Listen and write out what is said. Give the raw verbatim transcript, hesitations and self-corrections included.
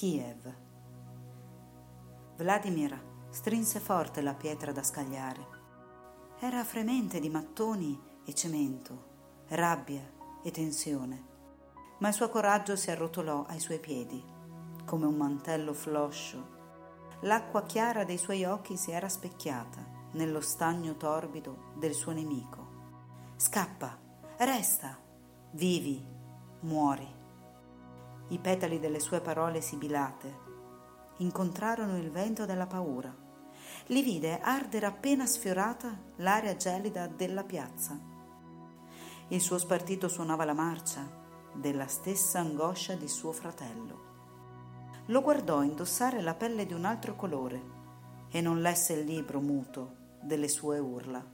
Kiev. Vladimir strinse forte la pietra da scagliare. Era fremente di mattoni e cemento, rabbia e tensione, ma il suo coraggio si arrotolò ai suoi piedi, come un mantello floscio. L'acqua chiara dei suoi occhi si era specchiata nello stagno torbido del suo nemico. Scappa, resta, vivi, muori. I petali delle sue parole sibilate incontrarono il vento della paura. Li vide ardere appena sfiorata l'aria gelida della piazza. Il suo spartito suonava la marcia della stessa angoscia di suo fratello. Lo guardò indossare la pelle di un altro colore e non lesse il libro muto delle sue urla.